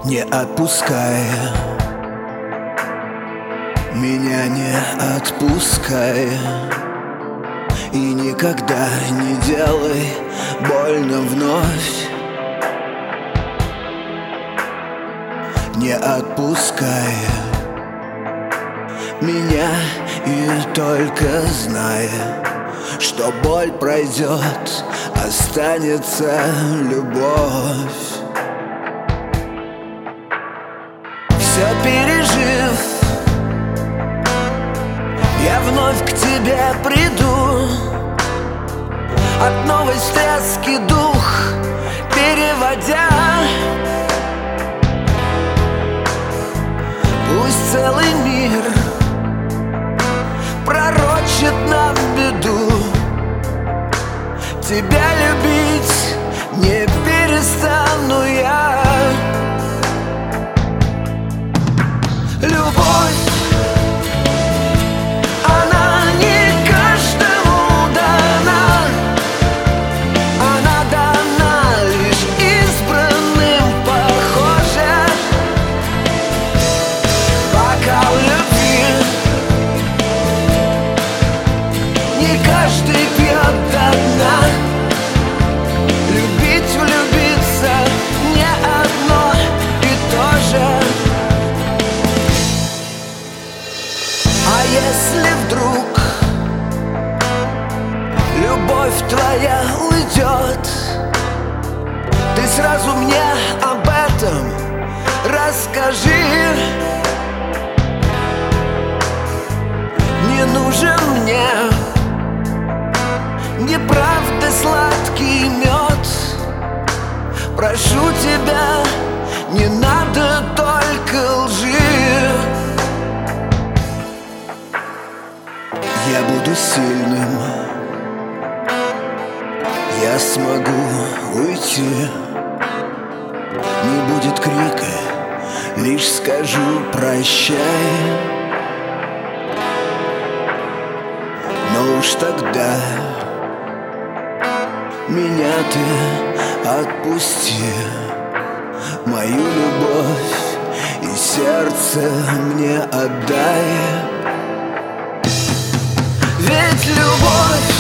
не отпускай, меня не отпускай. И никогда не делай больно вновь. Не отпускай меня, и только знай, что боль пройдет, останется любовь. Все пережив, я вновь к тебе приду, от новой встряски дух переводя. Пусть целый мир пророчит нам беду, тебя любить не перестану я. Любовь, она не каждому дана, она дана лишь избранным, похоже. Бокал любви не каждый пьет до дна. Любить, влюбиться не одно и то же. А если вдруг любовь твоя уйдет, ты сразу мне об этом расскажи. Не нужен мне неправда сладкий мед. Прошу тебя, не надо только лжи. Я буду сильным, я смогу уйти. Не будет крика, лишь скажу прощай. Но уж тогда меня ты отпусти, мою любовь и сердце мне отдай. Ведь любовь